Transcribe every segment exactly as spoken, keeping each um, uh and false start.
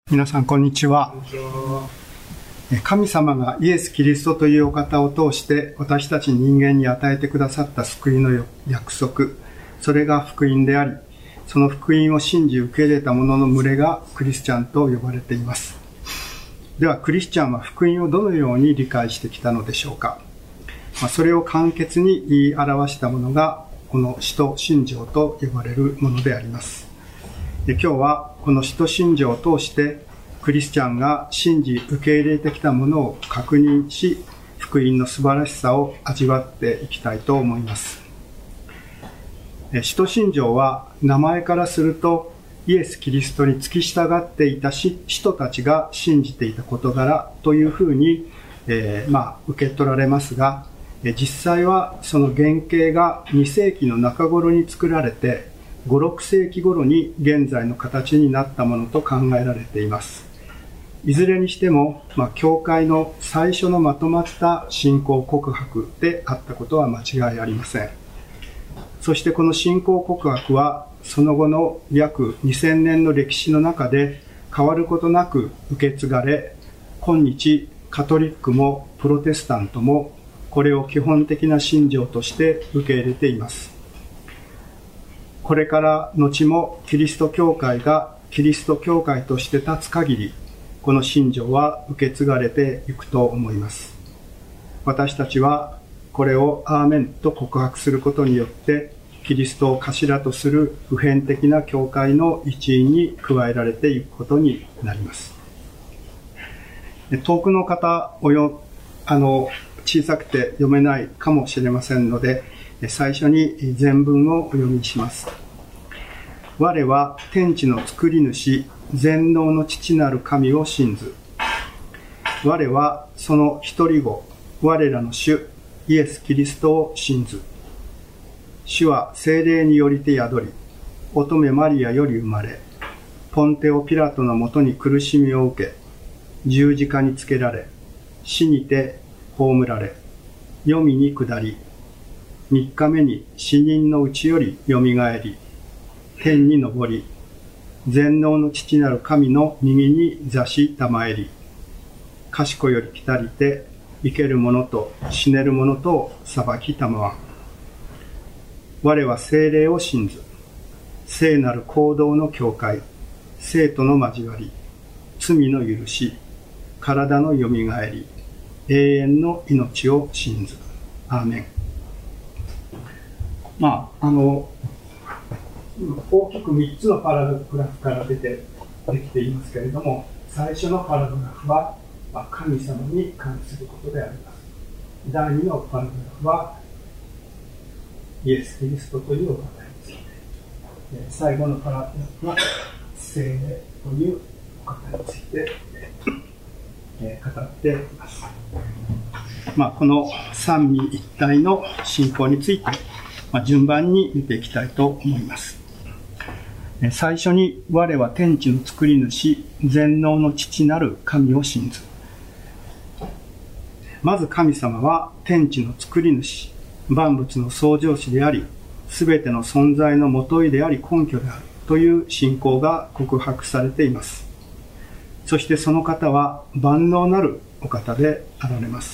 皆さんこんにちは。神様がイエス・キリストというお方を通して私たち人間に与えてくださった救いの約束、それが福音であり、その福音を信じ受け入れた者の群れがクリスチャンと呼ばれています。ではクリスチャンは福音をどのように理解してきたのでしょうか。それを簡潔に言い表したものがこの使徒信条と呼ばれるものであります。で今日はこの使徒信条を通してクリスチャンが信じ受け入れてきたものを確認し、福音の素晴らしさを味わっていきたいと思います。使徒信条は名前からするとイエス・キリストに付き従っていた使徒たちが信じていた事柄というふうに、えー、まあ受け取られますが、実際はその原型がに世紀の中頃に作られてご、ろく世紀頃に現在の形になったものと考えられています。いずれにしても、まあ、教会の最初のまとまった信仰告白であったことは間違いありません。そしてこの信仰告白はその後の約にせんねんの歴史の中で変わることなく受け継がれ、今日カトリックもプロテスタントもこれを基本的な信条として受け入れています。これから後もキリスト教会がキリスト教会として立つ限り、この信条は受け継がれていくと思います。私たちはこれをアーメンと告白することによって、キリストを頭とする普遍的な教会の一員に加えられていくことになります。遠くの方およあの小さくて読めないかもしれませんので、最初に全文をお読みします。我は天地の作り主、全能の父なる神を信ず。我はその一人子、我らの主、イエス・キリストを信ず。主は聖霊によりて宿り、乙女マリアより生まれ、ポンテオ・ピラトのもとに苦しみを受け、十字架につけられ、死にて葬られ、黄泉に下り、三日目に死人のうちよりよみがえり、天に昇り、全能の父なる神の右に座したまえり、賢より来たりて、生ける者と死ねる者とを裁きたまわん。我は聖霊を信ず、聖なる行動の教会、聖との交わり、罪の許し、体のよみがえり、永遠の命を信ず。アーメン。まあ、あの、大きくみっつのパラグラフから出てできていますけれども、最初のパラグラフは神様に関することであります。だいにのパラグラフはイエス・キリストというお方について、最後のパラグラフは聖霊というお方について語っています。まあ、この三位一体の信仰について、まあ、順番に見ていきたいと思います。最初に、我は天地の作り主、全能の父なる神を信ず。まず神様は天地の作り主、万物の創造主であり、すべての存在のもといであり根拠であるという信仰が告白されています。そしてその方は万能なるお方であられます。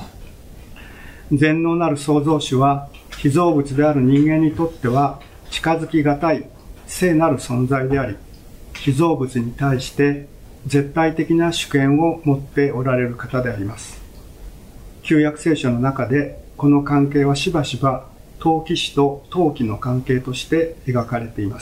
全能なる創造主は被造物である人間にとっては近づきがたい聖なる存在であり、被造物に対して絶対的な主権を持っておられる方であります。旧約聖書の中でこの関係はしばしば陶器師と陶器の関係として描かれています。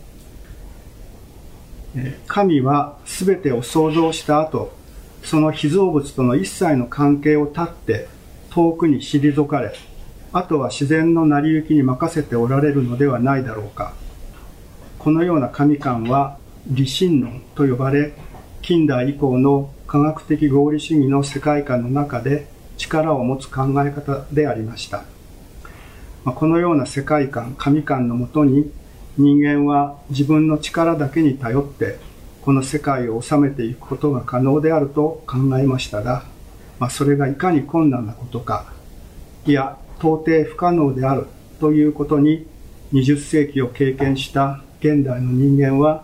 神はすべてを創造した後、その被造物との一切の関係を断って遠くに退かれ、あとは自然の成り行きに任せておられるのではないだろうか。このような神観は理心論と呼ばれ、近代以降の科学的合理主義の世界観の中で力を持つ考え方でありました。このような世界観、神観のもとに人間は自分の力だけに頼ってこの世界を治めていくことが可能であると考えましたが、まあ、それがいかに困難なことか、いや到底不可能であるということににじゅっ世紀を経験した現代の人間は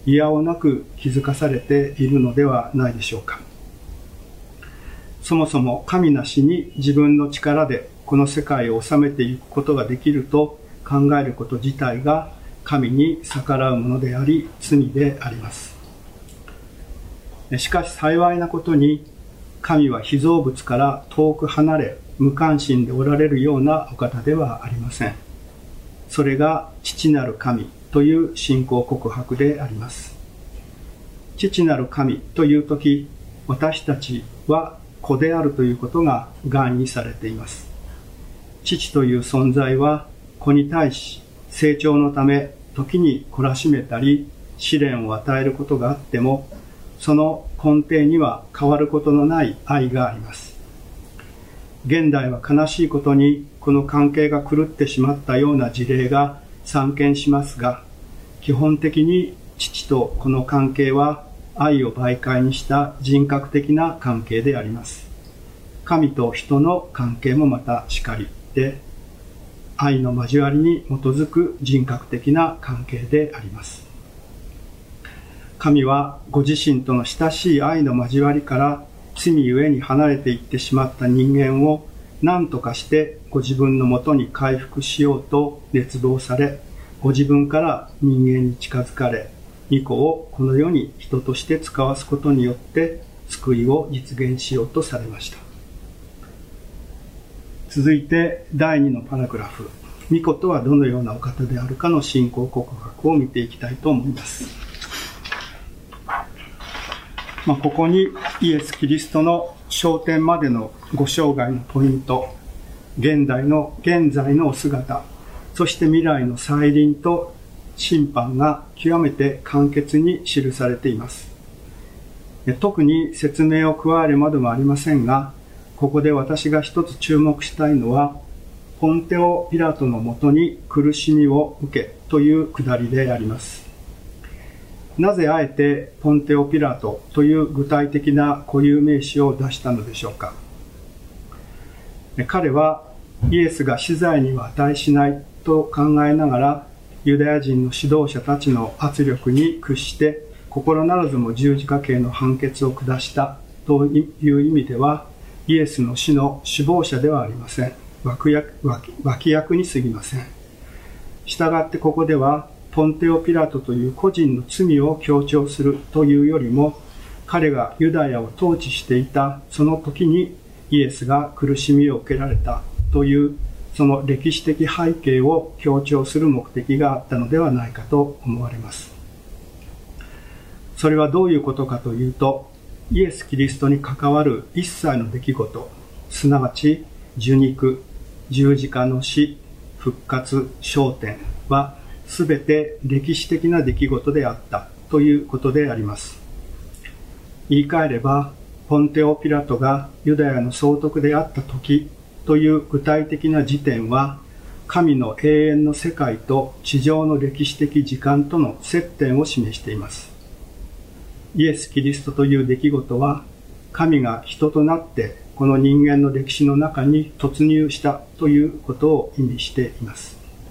嫌をなく気づかされているのではないでしょうか。そもそも神なしに自分の力でこの世界を治めていくことができると考えること自体が神に逆らうものであり、罪であります。しかし幸いなことに、神は被造物から遠く離れ、無関心でおられるようなお方ではありません。それが父なる神という信仰告白であります。父なる神というとき、私たちは子であるということが含意されています。父という存在は子に対し成長のため時に懲らしめたり試練を与えることがあっても、その根底には変わることのない愛があります。現代は悲しいことにこの関係が狂ってしまったような事例が散見しますが、基本的に父と子の関係は愛を媒介にした人格的な関係であります。神と人の関係もまたしかりで、愛の交わりに基づく人格的な関係であります。神はご自身との親しい愛の交わりから罪ゆえに離れていってしまった人間を何とかしてご自分のもとに回復しようと熱望され、ご自分から人間に近づかれ、御子をこの世に人として使わすことによって救いを実現しようとされました。続いてだいにのパラグラフ、御子とはどのようなお方であるかの信仰告白を見ていきたいと思います。まあ、ここにイエス・キリストの昇天までのご生涯のポイント、現代の現在のお姿、そして未来の再臨と審判が極めて簡潔に記されています。特に説明を加えるまでもありませんが、ここで私が一つ注目したいのは、ポンテオ・ピラトのもとに苦しみを受けというくだりであります。なぜあえてポンテオ・ピラトという具体的な固有名詞を出したのでしょうか。彼はイエスが死罪には値しないと考えながら、ユダヤ人の指導者たちの圧力に屈して心ならずも十字架刑の判決を下したという意味では、イエスの死の首謀者ではありません。脇役、脇、脇役に過ぎません。したがってここではポンテオ・ピラトという個人の罪を強調するというよりも、彼がユダヤを統治していたその時にイエスが苦しみを受けられたというその歴史的背景を強調する目的があったのではないかと思われます。それはどういうことかというと、イエス・キリストに関わる一切の出来事、すなわち受肉、十字架の死、復活、昇天はすべて歴史的な出来事であったということであります。言い換えれば、ポンテオ・ピラトがユダヤの総督であった時という具体的な時点は、神の永遠の世界と地上の歴史的時間との接点を示しています。イエス・キリストという出来事は、神が人となってこの人間の歴史の中に突入したということを意味しています。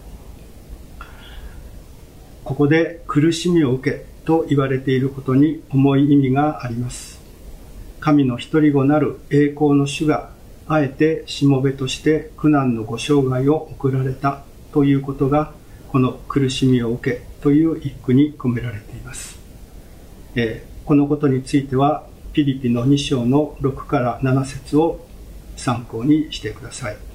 ここで苦しみを受けと言われていることに重い意味があります。神の一人子なる栄光の主があえてしもべとして苦難のご生涯を送られたということが、この苦しみを受けという一句に込められています。えー、このことについてはピリピのに章のろくからなな節を参考にしてください。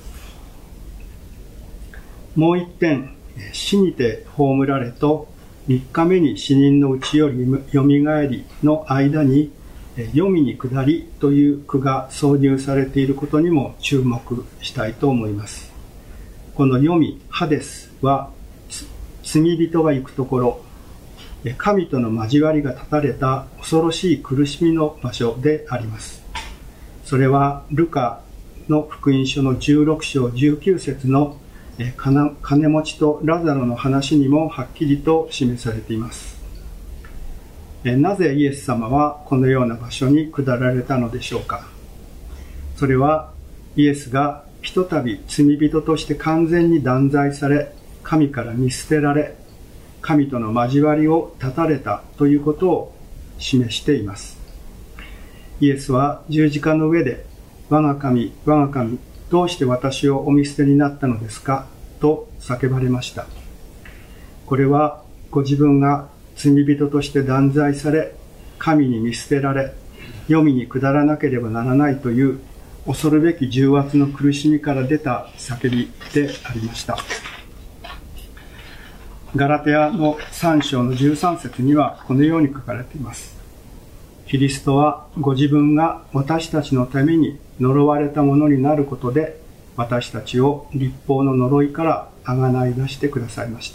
もう一点、死にて葬られとみっかめに死人のうちよりよみがえりの間に読みに下りという句が挿入されていることにも注目したいと思います。この読み、ハデスは罪人が行くところ、神との交わりが断たれた恐ろしい苦しみの場所であります。それはルカの福音書のじゅうろく章じゅうきゅう節の金持ちとラザロの話にもはっきりと示されています。なぜイエス様はこのような場所に下られたのでしょうか。それはイエスがひとたび罪人として完全に断罪され、神から見捨てられ、 神との交わりを断たれたということを示しています。イエスは十字架の上で、我が神、我が神、どうして私をお見捨てになったのですかと叫ばれました。これはご自分が罪人として断罪され、神に見捨てられ、黄泉に下らなければならないという恐るべき重圧の苦しみから出た叫びでありました。ガラテヤのさん章のじゅうさん節にはこのように書かれています。キリストはご自分が私たちのために呪われたものになることで、私たちを律法の呪いからあがない出してくださいました。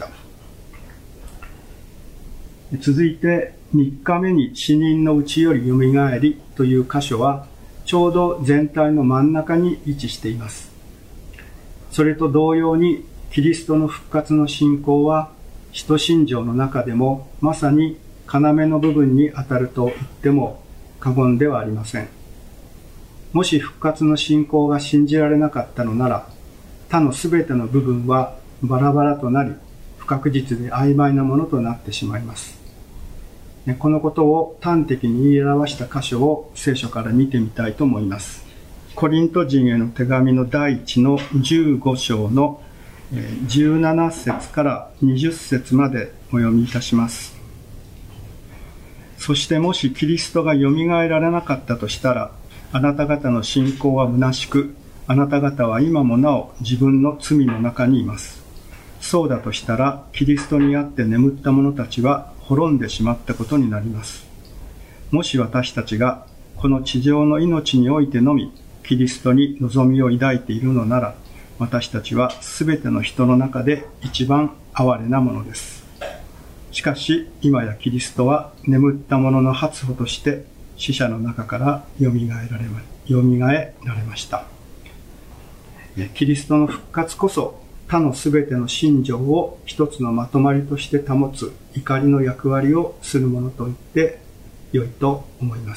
続いて、みっかめに死人のうちよりよみがえりという箇所は、ちょうど全体の真ん中に位置しています。それと同様に、キリストの復活の信仰は、使徒信条の中でもまさに要の部分に当たると言っても過言ではありません。もし復活の信仰が信じられなかったのなら、他のすべての部分はバラバラとなり、不確実で曖昧なものとなってしまいます。このことを端的に言い表した箇所を聖書から見てみたいと思います。コリント人への手紙の第一のじゅうご章のじゅうなな節からにじゅう節までお読みいたします。そしてもしキリストがよみがえられなかったとしたら、あなた方の信仰は虚しく、あなた方は今もなお自分の罪の中にいます。そうだとしたら、キリストにあって眠った者たちは滅んでしまったことになります。もし私たちがこの地上の命においてのみ、キリストに望みを抱いているのなら、私たちはすべての人の中で一番哀れなものです。しかし、今やキリストは眠った者の初歩として死者の中からよみがえられま、よみがえられました。キリストの復活こそ他のすべての信条を一つのまとまりとして保つ怒りの役割をするものと言って良いと思います。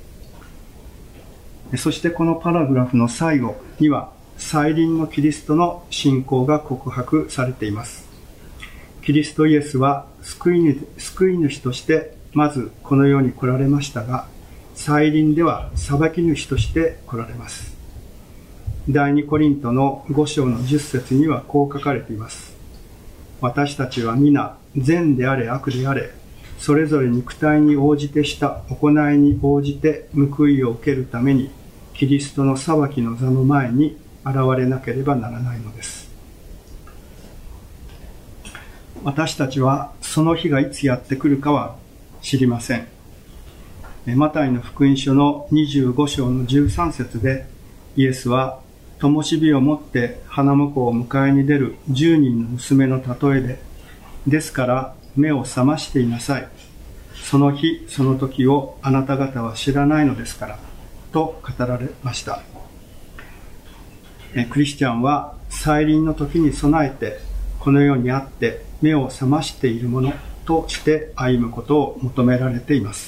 そしてこのパラグラフの最後には再臨のキリストの信仰が告白されています。キリストイエスは救い主、救い主としてまずこの世に来られましたが、再臨では裁き主として来られます。第二コリントのご章のじゅっ節にはこう書かれています。私たちは皆善であれ悪であれ、それぞれ肉体に応じてした行いに応じて報いを受けるために、キリストの裁きの座の前に現れなければならないのです。私たちはその日がいつやってくるかは知りません。マタイの福音書のにじゅうご章のじゅうさん節で、イエスは灯火を持って花婿を迎えに出るじゅうにんの娘の例えで、ですから目を覚ましていなさい。その日その時をあなた方は知らないのですから、と語られました。クリスチャンは再臨の時に備えて、この世にあって目を覚ましているものとして歩むことを求められています。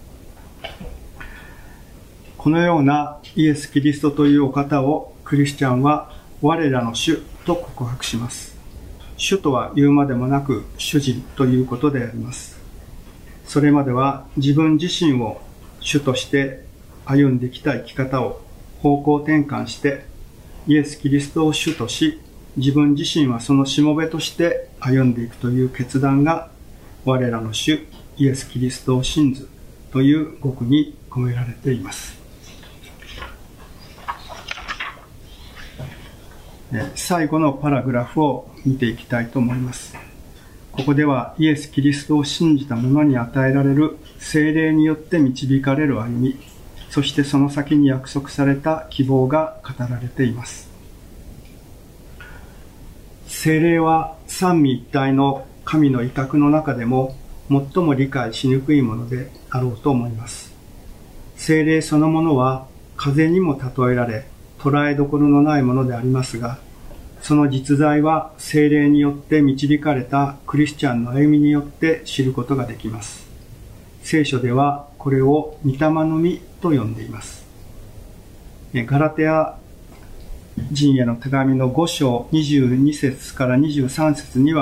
このようなイエス・キリストというお方をクリスチャンは我らの主と告白します。主とは言うまでもなく主人ということであります。それまでは自分自身を主として歩んできた生き方を方向転換してイエス・キリストを主とし、自分自身はそのしもべとして歩んでいくという決断が我らの主イエス・キリストを信ずという語句に込められています。最後のパラグラフを見ていきたいと思います。ここではイエス・キリストを信じた者に与えられる聖霊によって導かれる歩み、そしてその先に約束された希望が語られています。聖霊は三位一体の神の威嚇の中でも最も理解しにくいものであろうと思います。聖霊そのものは風にも例えられ、捉えどころのないものでありますが、その実在は聖霊によって導かれたクリスチャンの歩みによって知ることができます。聖書ではこれを御霊の実と呼んでいます。ガラテヤ人への手紙のご章にじゅうに節からにじゅうさん節には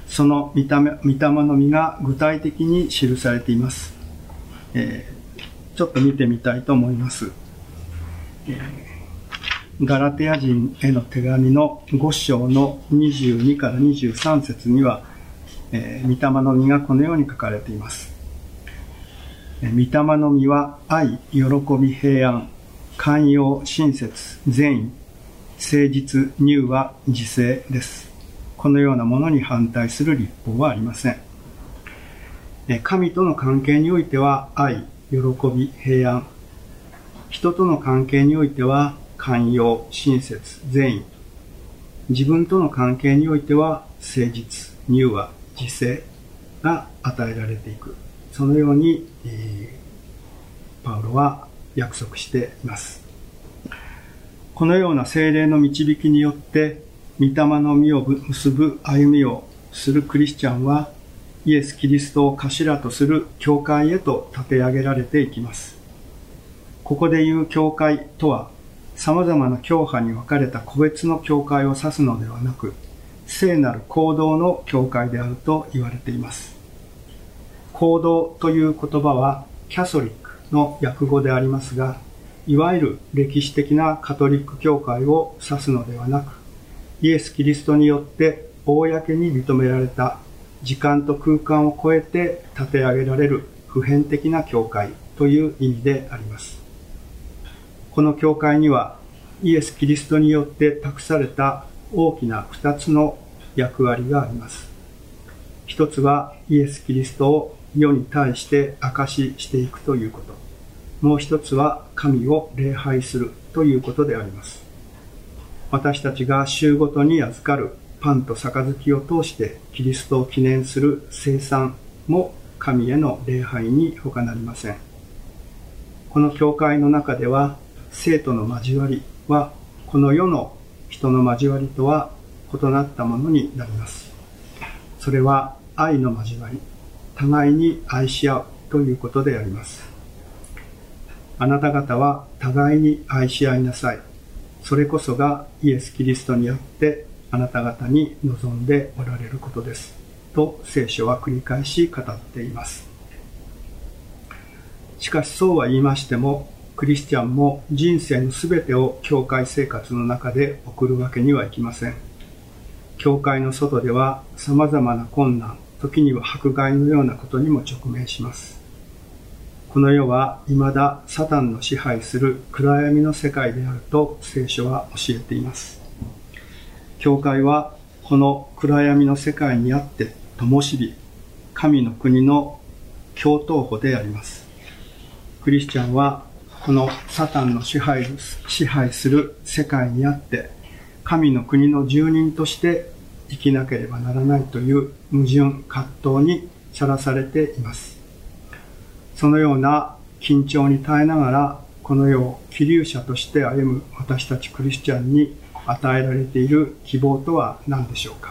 その御霊、御霊の実が具体的に記されています。えー、ちょっと見てみたいと思います。えーガラテヤ人への手紙のご章のにじゅうにからにじゅうさん節には、えー、御霊の実がこのように書かれています。えー、御霊の実は愛、喜び、平安、寛容、親切、善意、誠実、柔和、自制です。このようなものに反対する律法はありません。えー、神との関係においては愛、喜び、平安。人との関係においては寛容、親切、善意。自分との関係においては誠実、柔和、自制が与えられていく。そのように、えー、パウロは約束しています。このような聖霊の導きによって御霊の実を結ぶ歩みをするクリスチャンはイエス・キリストを頭とする教会へと立て上げられていきます。ここで言う教会とは様々な教派に分かれた個別の教会を指すのではなく、聖なる行動の教会であると言われています。行動という言葉はキャソリックの訳語でありますが、いわゆる歴史的なカトリック教会を指すのではなく、イエス・キリストによって公に認められた時間と空間を超えて立て上げられる普遍的な教会という意味であります。この教会にはイエス・キリストによって託された大きな二つの役割があります。一つはイエス・キリストを世に対して証ししていくということ。もう一つは神を礼拝するということであります。私たちが週ごとに預かるパンと杯を通してキリストを記念する聖餐も神への礼拝に他なりません。この教会の中では生徒の交わりはこの世の人の交わりとは異なったものになります。それは愛の交わり、互いに愛し合うということであります。あなた方は互いに愛し合いなさい。それこそがイエス・キリストによってあなた方に望んでおられることです。と聖書は繰り返し語っています。しかしそうは言いましても、クリスチャンも人生のすべてを教会生活の中で送るわけにはいきません。教会の外では様々な困難、時には迫害のようなことにも直面します。この世は未だサタンの支配する暗闇の世界であると聖書は教えています。教会はこの暗闇の世界にあって灯火、神の国の共闘歩であります。クリスチャンはこのサタンの支配、支配する世界にあって神の国の住人として生きなければならないという矛盾、葛藤にさらされています。そのような緊張に耐えながらこの世を希留者として歩む私たちクリスチャンに与えられている希望とは何でしょうか。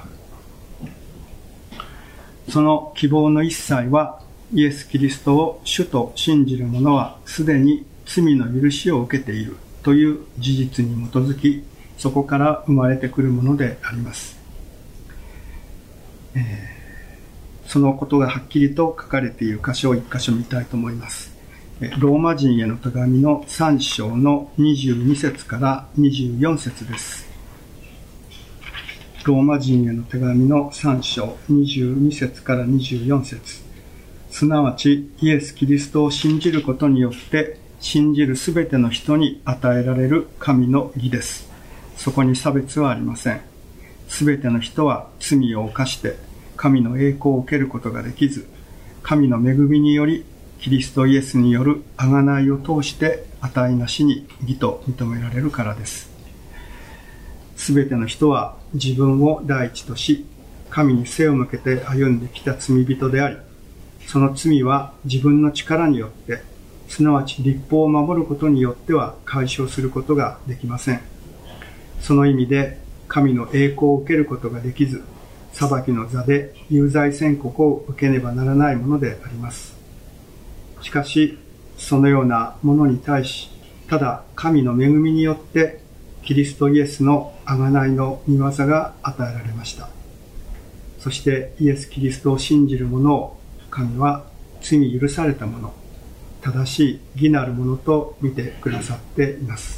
その希望の一切はイエス・キリストを主と信じる者はすでに罪の許しを受けているという事実に基づき、そこから生まれてくるものであります。えー、そのことがはっきりと書かれている箇所を一箇所見たいと思います。ローマ人への手紙のさん章のにじゅうに節からにじゅうよん節です。ローマ人への手紙のさん章にじゅうに節からにじゅうよん節。すなわちイエス・キリストを信じることによって信じるすべての人に与えられる神の義です。そこに差別はありません。すべての人は罪を犯して神の栄光を受けることができず、神の恵みによりキリストイエスによる贖いを通して値なしに義と認められるからです。すべての人は自分を第一とし、神に背を向けて歩んできた罪人であり、その罪は自分の力によって、すなわち律法を守ることによっては解消することができません。その意味で神の栄光を受けることができず、裁きの座で有罪宣告を受けねばならないものであります。しかし、そのようなものに対し、ただ神の恵みによってキリストイエスの贖いの御業が与えられました。 そしてイエス・キリストを信じる者を神は罪許された者、正しい義なる者と見てくださっています。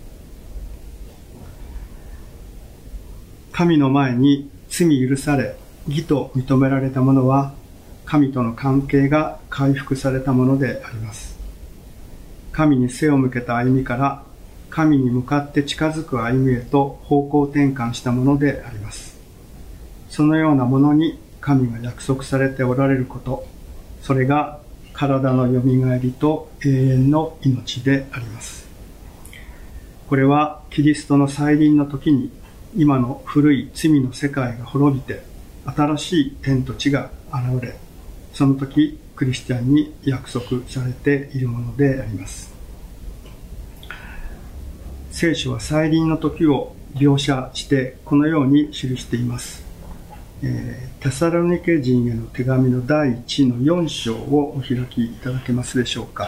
神の前に罪許され、義と認められた者は、神との関係が回復されたものであります。神に背を向けた歩みから、神に向かって近づく歩みへと方向転換したものであります。そのようなものに神が約束されておられること、それが体のよみがえりと永遠の命であります。これはキリストの再臨の時に、今の古い罪の世界が滅びて、新しい天と地が現れ、その時クリスチャンに約束されているものであります。聖書は再臨の時を描写してこのように記しています。えー、テサロニケ人への手紙のだいいちのよん章をお開きいただけますでしょうか。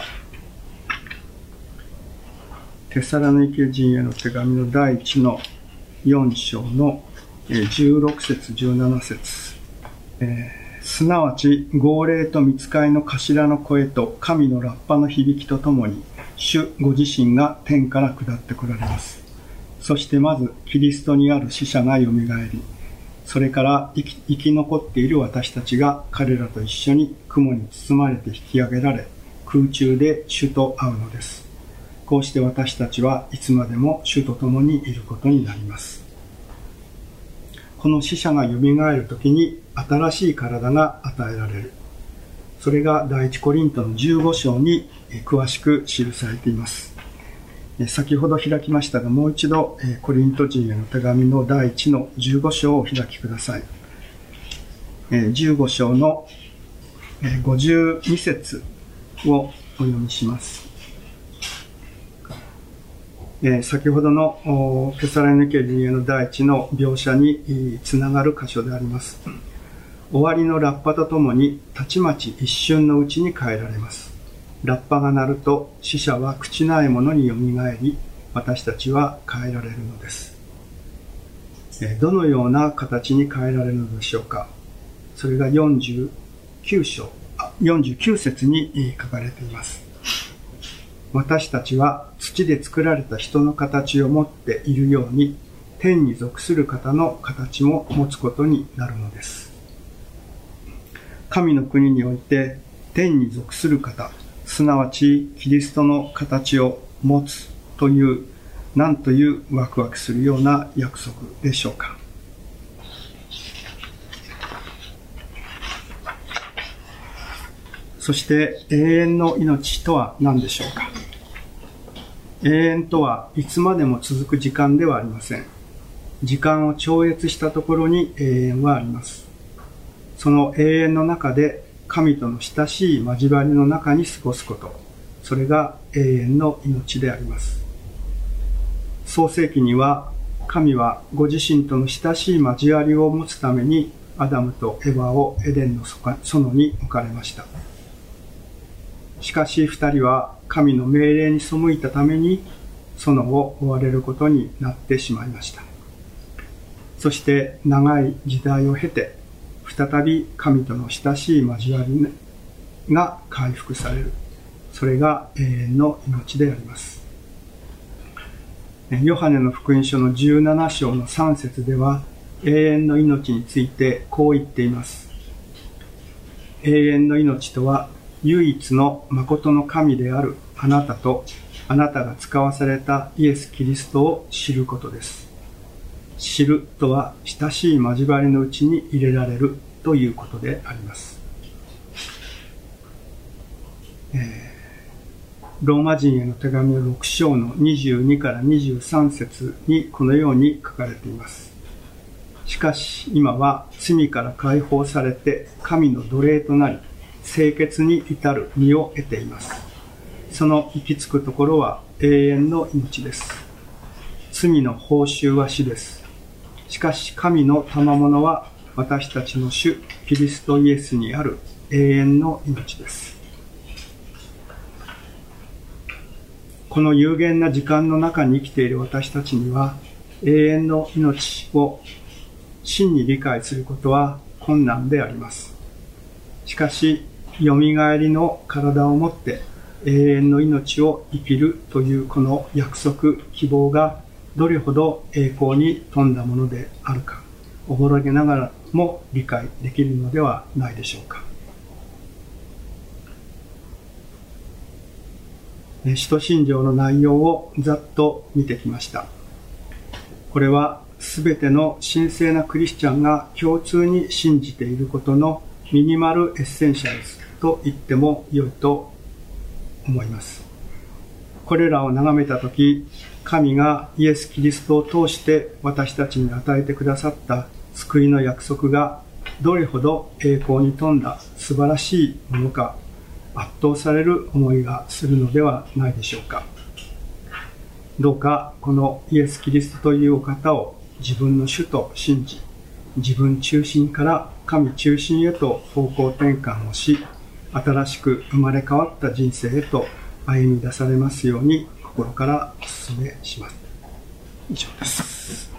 テサロニケ人への手紙のだいいちのよん章のじゅうろく節じゅうなな節、えー、すなわち号令と御使いの頭の声と神のラッパの響きとともに主ご自身が天から下ってこられます。そしてまずキリストにある死者がよみがえり、それから生き、生き残っている私たちが彼らと一緒に雲に包まれて引き上げられ、空中で主と会うのです。こうして私たちはいつまでも主と共にいることになります。この死者がよみがえるときに新しい体が与えられる。それが第一コリントのじゅうご章に詳しく記されています。先ほど開きましたが、もう一度コリント人への手紙の第一のじゅうご章をお開きください。じゅうご章のごじゅうに節をお読みします。先ほどのテサロニケ人への第一の描写につながる箇所であります。終わりのラッパとともにたちまち一瞬のうちに変えられます。ラッパが鳴ると死者は朽ちないものによみがえり、私たちは変えられるのです。どのような形に変えられるのでしょうか。それがよんじゅうきゅう章、よんじゅうきゅう節に書かれています。私たちは土で作られた人の形を持っているように、天に属する方の形も持つことになるのです。神の国において天に属する方、すなわちキリストの形を持つという、なんというワクワクするような約束でしょうか。そして永遠の命とは何でしょうか。永遠とはいつまでも続く時間ではありません。時間を超越したところに永遠はあります。その永遠の中で神との親しい交わりの中に過ごすこと、それが永遠の命であります。創世記には、神はご自身との親しい交わりを持つためにアダムとエヴァをエデンの園に置かれました。しかし二人は神の命令に背いたために園を追われることになってしまいました。そして長い時代を経て、再び神との親しい交わりが回復される。それが永遠の命であります。ヨハネの福音書のじゅうなな章のさん節では、永遠の命についてこう言っています。永遠の命とは、唯一の誠の神であるあなたと、あなたが使わされたイエス・キリストを知ることです。知るとは親しい交わりのうちに入れられるということであります。えー、ローマ人への手紙のろく章のにじゅうにからにじゅうさん節にこのように書かれています。しかし今は罪から解放されて神の奴隷となり、清潔に至る身を得ています。その行き着くところは永遠の命です。罪の報酬は死です。しかし神の賜物は私たちの主キリストイエスにある永遠の命です。この有限な時間の中に生きている私たちには、永遠の命を真に理解することは困難であります。しかし、よみがえりの体をもって永遠の命を生きるというこの約束、希望がどれほど栄光に富んだものであるか、おぼろげながらも理解できるのではないでしょうか。使徒信条の内容をざっと見てきました。これはすべての神聖なクリスチャンが共通に信じていることのミニマルエッセンシャルズと言っても良いと思います。これらを眺めたとき、神がイエス・キリストを通して私たちに与えてくださった救いの約束がどれほど栄光に富んだ素晴らしいものか、圧倒される思いがするのではないでしょうか。どうかこのイエス・キリストというお方を自分の主と信じ、自分中心から神中心へと方向転換をし、新しく生まれ変わった人生へと歩み出されますように心からお勧めします。以上です。